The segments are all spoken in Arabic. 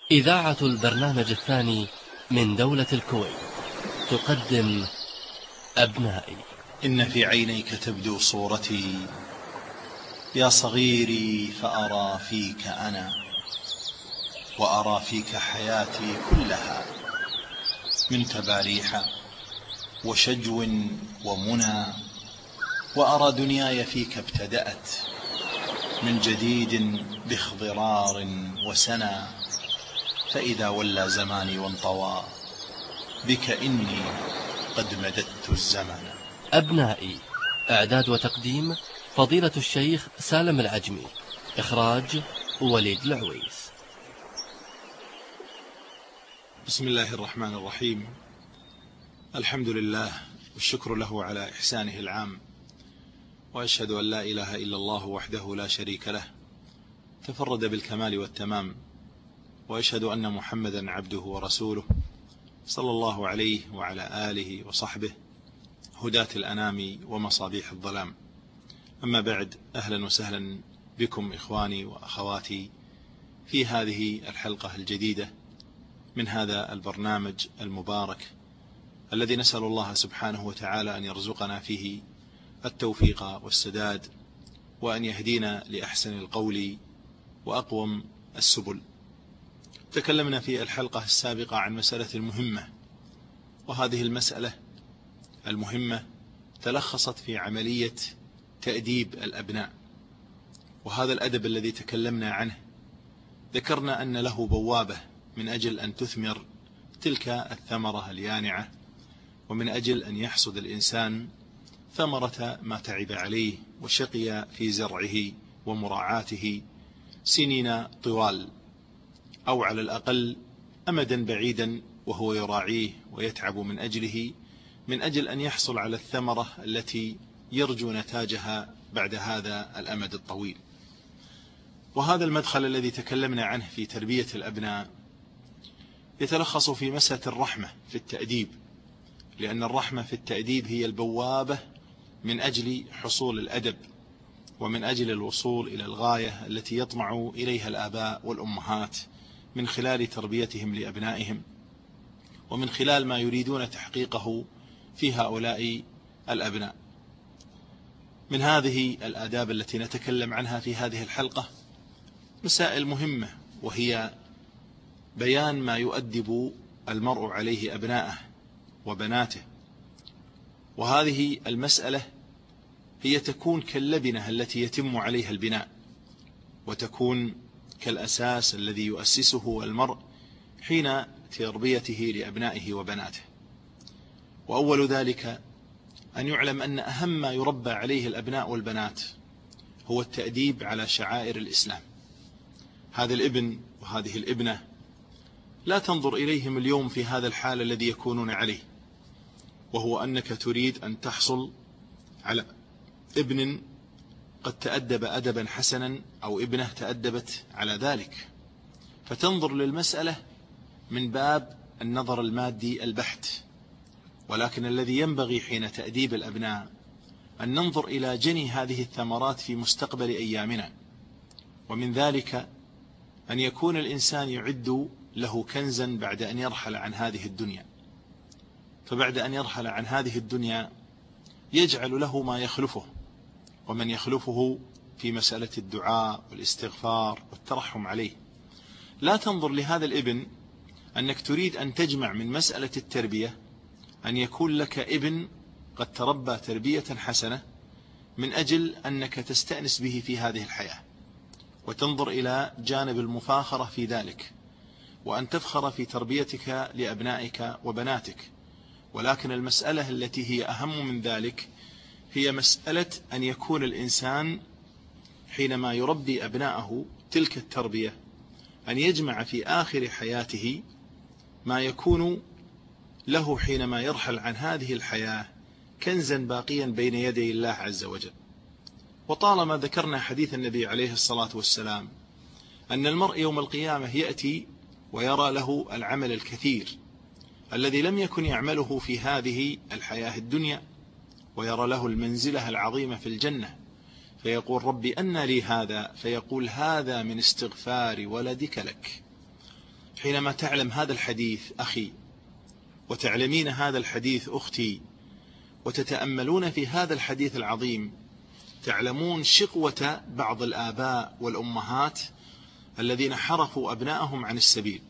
إذاعة البرنامج الثاني من دولة الكويت تقدم أبنائي. إن في عينيك تبدو صورتي يا صغيري، فأرى فيك أنا، وأرى فيك حياتي كلها، من تباريح وشجو ومنى، وأرى دنياي فيك ابتدأت من جديد باخضرار وسنى، فإذا ولى زماني وانطوى بك إني قد مددت الزمن. أبنائي، إعداد وتقديم فضيلة الشيخ سالم العجمي، إخراج وليد العويس. بسم الله الرحمن الرحيم. الحمد لله والشكر له على إحسانه العام، وأشهد أن لا إله إلا الله وحده لا شريك له تفرد بالكمال والتمام، وأشهد أن محمدا عبده ورسوله صلى الله عليه وعلى آله وصحبه هداة الأنام ومصابيح الظلام. أما بعد، أهلا وسهلا بكم إخواني وأخواتي في هذه الحلقة الجديدة من هذا البرنامج المبارك الذي نسأل الله سبحانه وتعالى أن يرزقنا فيه التوفيق والسداد، وأن يهدينا لأحسن القول وأقوم السبل. تكلمنا في الحلقة السابقة عن مسألة مهمة، وهذه المسألة المهمة تلخصت في عملية تأديب الأبناء. وهذا الأدب الذي تكلمنا عنه ذكرنا أن له بوابة من أجل أن تثمر تلك الثمرة اليانعة، ومن أجل أن يحصد الإنسان ثمرة ما تعب عليه وشقي في زرعه ومراعاته سنين طوال، أو على الأقل أمدا بعيدا وهو يراعيه ويتعب من أجله، من أجل أن يحصل على الثمرة التي يرجو نتاجها بعد هذا الأمد الطويل. وهذا المدخل الذي تكلمنا عنه في تربية الأبناء يتلخص في مسألة الرحمة في التأديب، لأن الرحمة في التأديب هي البوابة من أجل حصول الأدب، ومن أجل الوصول إلى الغاية التي يطمع إليها الآباء والأمهات من خلال تربيتهم لأبنائهم، ومن خلال ما يريدون تحقيقه في هؤلاء الأبناء. من هذه الآداب التي نتكلم عنها في هذه الحلقة مسائل مهمة، وهي بيان ما يؤدب المرء عليه أبناءه وبناته. وهذه المسألة هي تكون كاللبنة التي يتم عليها البناء، وتكون كالأساس الذي يؤسسه المرء حين تربيته لأبنائه وبناته. وأول ذلك أن يعلم أن أهم ما يربى عليه الأبناء والبنات هو التأديب على شعائر الإسلام. هذا الابن وهذه الابنة لا تنظر إليهم اليوم في هذا الحال الذي يكونون عليه، وهو أنك تريد أن تحصل على ابن قد تأدب أدبا حسنا، أو ابنة تأدبت على ذلك، فتنظر للمسألة من باب النظر المادي البحت. ولكن الذي ينبغي حين تأديب الأبناء أن ننظر إلى جني هذه الثمرات في مستقبل أيامنا، ومن ذلك أن يكون الإنسان يعد له كنزا بعد أن يرحل عن هذه الدنيا. فبعد أن يرحل عن هذه الدنيا يجعل له ما يخلفه، ومن يخلفه في مسألة الدعاء والاستغفار والترحم عليه. لا تنظر لهذا الابن أنك تريد أن تجمع من مسألة التربية أن يكون لك ابن قد تربى تربية حسنة من أجل أنك تستأنس به في هذه الحياة، وتنظر إلى جانب المفاخرة في ذلك، وأن تفخر في تربيتك لأبنائك وبناتك. ولكن المسألة التي هي أهم من ذلك هي مسألة أن يكون الإنسان حينما يربي أبنائه تلك التربية أن يجمع في آخر حياته ما يكون له حينما يرحل عن هذه الحياة كنزا باقيا بين يدي الله عز وجل. وطالما ذكرنا حديث النبي عليه الصلاة والسلام أن المرء يوم القيامة يأتي ويرى له العمل الكثير الذي لم يكن يعمله في هذه الحياة الدنيا، ويرى له المنزلة العظيمة في الجنة، فيقول ربي أنى لي هذا؟ فيقول هذا من استغفار ولدك لك. حينما تعلم هذا الحديث أخي، وتعلمين هذا الحديث أختي، وتتأملون في هذا الحديث العظيم، تعلمون شقوة بعض الآباء والأمهات الذين حرفوا أبنائهم عن السبيل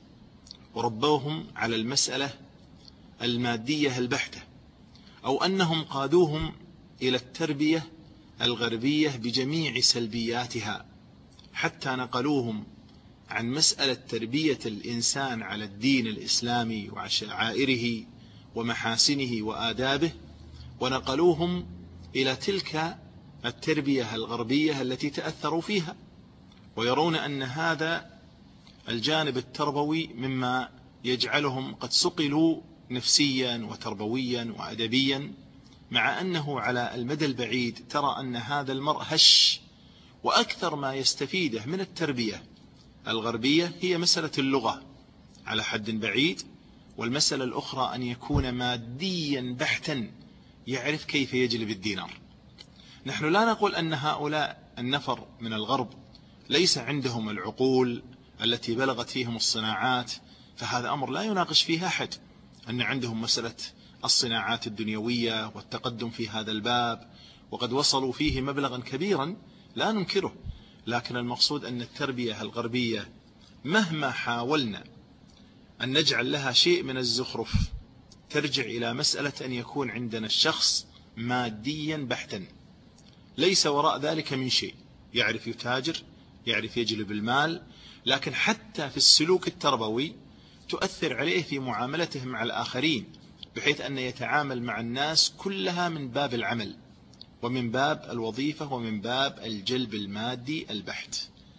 وربوهم على المسألة المادية البحتة، أو أنهم قادوهم إلى التربية الغربية بجميع سلبياتها، حتى نقلوهم عن مسألة تربية الإنسان على الدين الإسلامي وشعائره ومحاسنه وآدابه، ونقلوهم إلى تلك التربية الغربية التي تأثروا فيها، ويرون أن هذا الجانب التربوي مما يجعلهم قد صقلوا نفسيا وتربويا وأدبيا، مع أنه على المدى البعيد ترى أن هذا المرء هش، وأكثر ما يستفيده من التربية الغربية هي مسألة اللغة على حد بعيد، والمسألة الأخرى أن يكون ماديا بحتا، يعرف كيف يجلب الدينار. نحن لا نقول أن هؤلاء النفر من الغرب ليس عندهم العقول التي بلغت فيهم الصناعات، فهذا أمر لا يناقش فيه أحد، أن عندهم مسألة الصناعات الدنيوية والتقدم في هذا الباب، وقد وصلوا فيه مبلغا كبيرا لا ننكره. لكن المقصود أن التربية الغربية مهما حاولنا أن نجعل لها شيء من الزخرف، ترجع إلى مسألة أن يكون عندنا الشخص ماديا بحتا، ليس وراء ذلك من شيء، يعرف يتاجر، يعرف يجلب المال، لكن حتى في السلوك التربوي تؤثر عليه في معاملته مع الآخرين، بحيث أن يتعامل مع الناس كلها من باب العمل ومن باب الوظيفة ومن باب الجلب المادي البحت.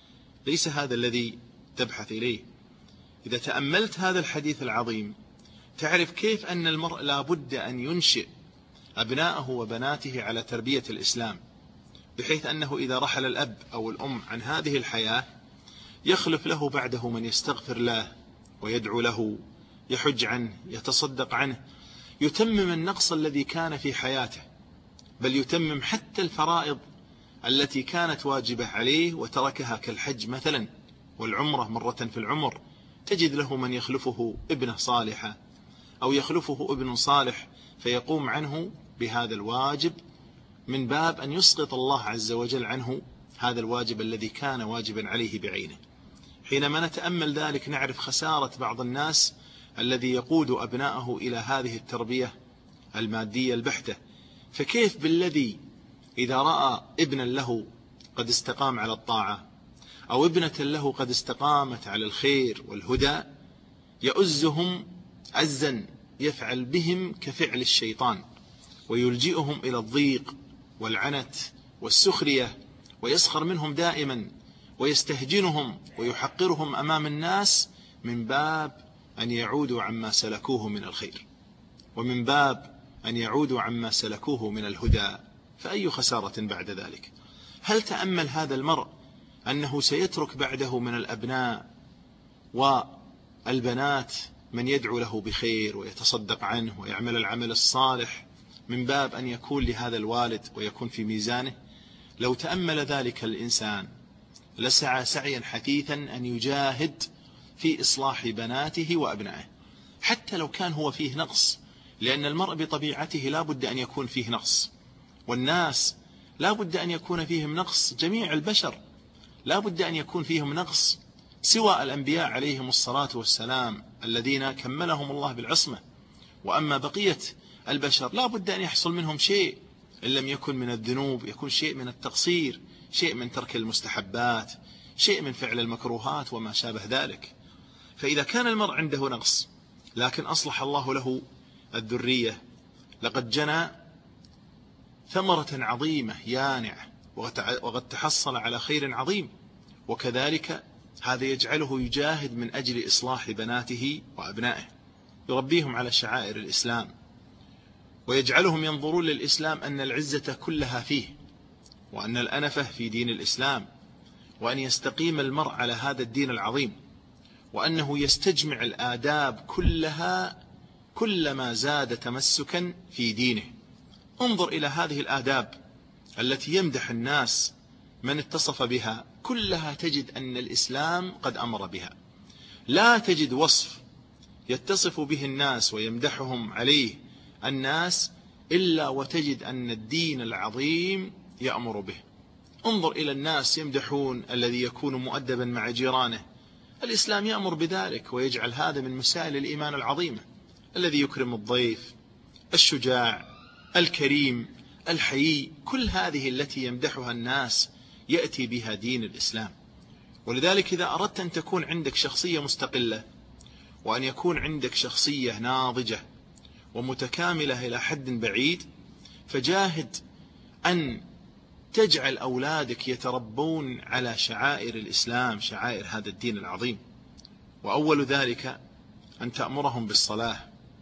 ليس هذا الذي تبحث إليه. إذا تأملت هذا الحديث العظيم تعرف كيف أن المرء لا بد أن ينشئ أبناءه وبناته على تربية الإسلام، بحيث أنه إذا رحل الأب أو الأم عن هذه الحياة يخلف له بعده من يستغفر له ويدعو له، يحج عنه، يتصدق عنه، يتمم النقص الذي كان في حياته، بل يتمم حتى الفرائض التي كانت واجبة عليه وتركها، كالحج مثلا والعمرة مرة في العمر، تجد له من يخلفه ابنه صالحة أو يخلفه ابن صالح فيقوم عنه بهذا الواجب، من باب أن يسقط الله عز وجل عنه هذا الواجب الذي كان واجبا عليه بعينه. حينما نتأمل ذلك نعرف خسارة بعض الناس الذي يقود أبناءه إلى هذه التربية المادية البحتة. فكيف بالذي إذا رأى ابنا له قد استقام على الطاعة أو ابنة له قد استقامت على الخير والهدى يؤزهم عزا، يفعل بهم كفعل الشيطان ويلجئهم إلى الضيق والعنت والسخرية، ويسخر منهم دائما ويستهجنهم ويحقرهم أمام الناس، من باب أن يعودوا عما سلكوه من الخير ومن باب أن يعودوا عما سلكوه من الهدى. فأي خسارة بعد ذلك؟ هل تأمل هذا المرء أنه سيترك بعده من الأبناء والبنات من يدعو له بخير ويتصدق عنه ويعمل العمل الصالح، من باب أن يكون لهذا الوالد ويكون في ميزانه؟ لو تأمل ذلك الإنسان لسعى سعيا حثيثا أن يجاهد في إصلاح بناته وأبنائه، حتى لو كان هو فيه نقص، لأن المرء بطبيعته لا بد أن يكون فيه نقص، والناس لا بد أن يكون فيهم نقص، جميع البشر لا بد أن يكون فيهم نقص، سوى الأنبياء عليهم الصلاة والسلام الذين كملهم الله بالعصمة. وأما بقية البشر لا بد أن يحصل منهم شيء، إن لم يكن من الذنوب يكون شيء من التقصير، شيء من ترك المستحبات، شيء من فعل المكروهات وما شابه ذلك. فإذا كان المرء عنده نقص لكن أصلح الله له الذرية، لقد جنى ثمرة عظيمة يانعة، وقد تحصل على خير عظيم. وكذلك هذا يجعله يجاهد من أجل إصلاح بناته وأبنائه، يربيهم على شعائر الإسلام، ويجعلهم ينظرون للإسلام أن العزة كلها فيه، وأن الأنفة في دين الإسلام، وأن يستقيم المرء على هذا الدين العظيم، وأنه يستجمع الآداب كلها كلما زاد تمسكا في دينه. انظر إلى هذه الآداب التي يمدح الناس من اتصف بها، كلها تجد أن الإسلام قد أمر بها. لا تجد وصف يتصف به الناس ويمدحهم عليه الناس إلا وتجد أن الدين العظيم يأمر به. انظر إلى الناس يمدحون الذي يكون مؤدبا مع جيرانه، الإسلام يأمر بذلك ويجعل هذا من مسائل الإيمان العظيمة، الذي يكرم الضيف، الشجاع، الكريم، الحيي، كل هذه التي يمدحها الناس يأتي بها دين الإسلام. ولذلك إذا أردت أن تكون عندك شخصية مستقلة، وأن يكون عندك شخصية ناضجة ومتكاملة إلى حد بعيد، فجاهد أن تجعل أولادك يتربون على شعائر الإسلام، شعائر هذا الدين العظيم. وأول ذلك أن تأمرهم بالصلاة،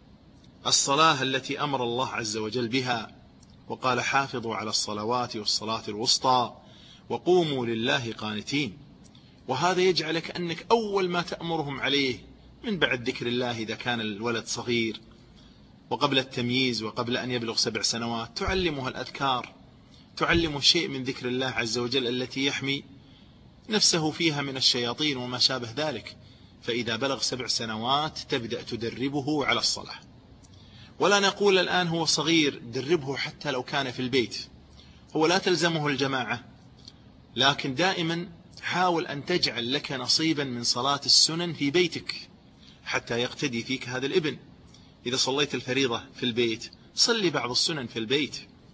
الصلاة التي أمر الله عز وجل بها وقال: حافظوا على الصلوات والصلاة الوسطى وقوموا لله قانتين. وهذا يجعلك أنك أول ما تأمرهم عليه من بعد ذكر الله إذا كان الولد صغير وقبل التمييز وقبل أن يبلغ 7 سنوات، تعلمه الأذكار، تعلمه شيء من ذكر الله عز وجل التي يحمي نفسه فيها من الشياطين وما شابه ذلك. فإذا بلغ 7 سنوات تبدأ تدربه على الصلاة. ولا نقول الآن هو صغير دربه حتى لو كان في البيت، هو لا تلزمه الجماعة، لكن دائما حاول أن تجعل لك نصيبا من صلاة السنن في بيتك حتى يقتدي فيك هذا الابن. إذا صليت الفريضة في البيت صلي بعض السنن في البيت،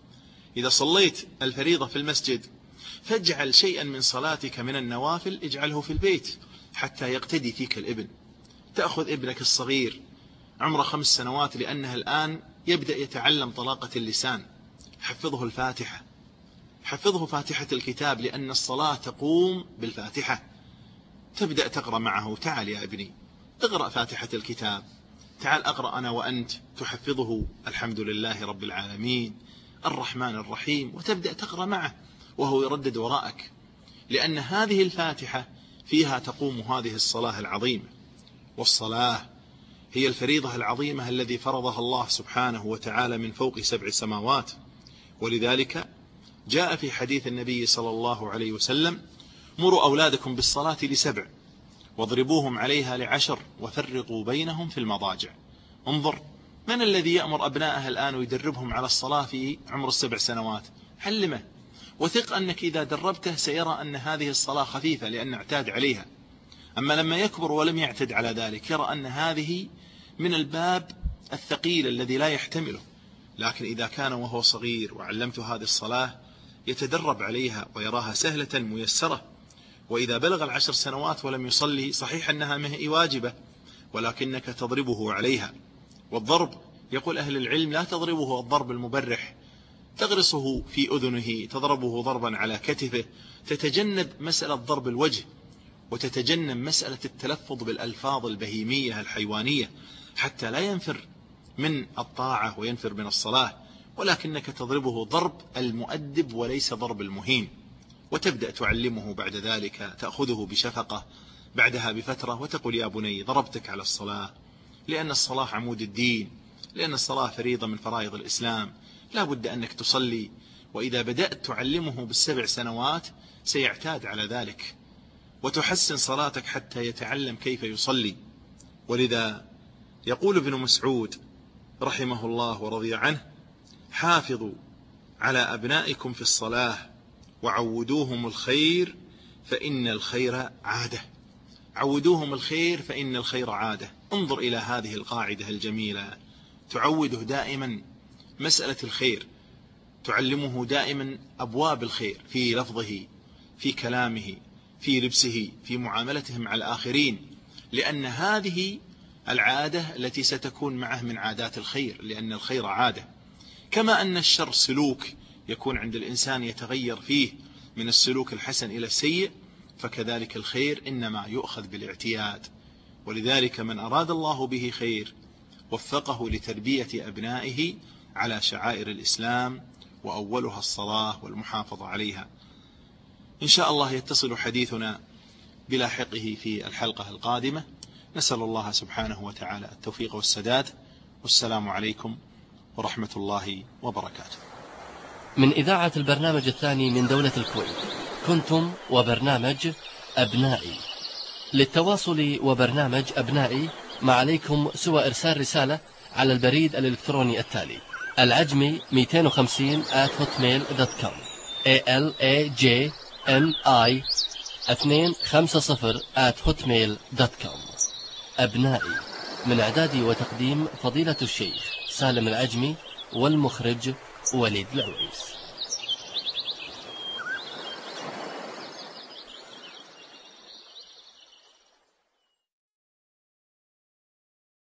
إذا صليت الفريضة في المسجد فاجعل شيئا من صلاتك من النوافل اجعله في البيت حتى يقتدي فيك الابن. تأخذ ابنك الصغير عمره 5 سنوات لأنه الآن يبدأ يتعلم طلاقة اللسان، حفظه الفاتحة، حفظه فاتحة الكتاب، لأن الصلاة تقوم بالفاتحة. تبدأ تقرأ معه: تعال يا ابني اقرأ فاتحة الكتاب، تعال أقرأ أنا وأنت، تحفظه الحمد لله رب العالمين الرحمن الرحيم، وتبدأ تقرأ معه وهو يردد وراءك، لأن هذه الفاتحة فيها تقوم هذه الصلاة العظيمة. والصلاة هي الفريضة العظيمة الذي فرضها الله سبحانه وتعالى من فوق 7 سماوات. ولذلك جاء في حديث النبي صلى الله عليه وسلم: مروا أولادكم بالصلاة ل7 واضربوهم عليها ل10 وفرقوا بينهم في المضاجع. انظر، من الذي يأمر أبنائه الآن ويدربهم على الصلاة في عمر 7 سنوات؟ علمه، وثق أنك إذا دربته سيرى أن هذه الصلاة خفيفة لأن اعتاد عليها. أما لما يكبر ولم يعتد على ذلك يرى أن هذه من الباب الثقيل الذي لا يحتمله. لكن إذا كان وهو صغير وعلمته هذه الصلاة يتدرب عليها ويراها سهلة ميسرة. وإذا بلغ 10 سنوات ولم يصلي، صحيح أنها مهي واجبة ولكنك تضربه عليها. والضرب، يقول أهل العلم: لا تضربه الضرب المبرح، تغرسه في أذنه، تضربه ضربا على كتفه، تتجنب مسألة ضرب الوجه، وتتجنب مسألة التلفظ بالألفاظ البهيمية الحيوانية حتى لا ينفر من الطاعة وينفر من الصلاة، ولكنك تضربه ضرب المؤدب وليس ضرب المهين. وتبدأ تعلمه بعد ذلك، تأخذه بشفقة بعدها بفترة وتقول: يا بني ضربتك على الصلاة، لأن الصلاة عمود الدين، لأن الصلاة فريضة من فرائض الإسلام، لا بد أنك تصلي. وإذا بدأت تعلمه بال7 سنوات سيعتاد على ذلك، وتحسن صلاتك حتى يتعلم كيف يصلي. ولذا يقول ابن مسعود رحمه الله ورضي عنه: حافظوا على أبنائكم في الصلاة وعودوهم الخير فإن الخير عادة. عودوهم الخير فإن الخير عادة. انظر إلى هذه القاعدة الجميلة، تعوده دائما مسألة الخير، تعلمه دائما أبواب الخير في لفظه، في كلامه، في لبسه، في معاملته مع الآخرين، لأن هذه العادة التي ستكون معه من عادات الخير، لأن الخير عادة. كما أن الشر سلوك يكون عند الإنسان يتغير فيه من السلوك الحسن إلى السيء، فكذلك الخير إنما يؤخذ بالاعتياد. ولذلك من أراد الله به خير وفقه لتربية أبنائه على شعائر الإسلام، وأولها الصلاة والمحافظة عليها. إن شاء الله يتصل حديثنا بلاحقه في الحلقة القادمة. نسأل الله سبحانه وتعالى التوفيق والسداد. والسلام عليكم ورحمة الله وبركاته. من إذاعة البرنامج الثاني من دولة الكويت، كنتم وبرنامج أبنائي. للتواصل وبرنامج أبنائي ما عليكم سوى إرسال رسالة على البريد الإلكتروني التالي: العجمي 250@hotmail.com ALAJMI250@hotmail.com. أبنائي، من إعداد وتقديم فضيلة الشيخ سالم العجمي، والمخرج وليد العويس.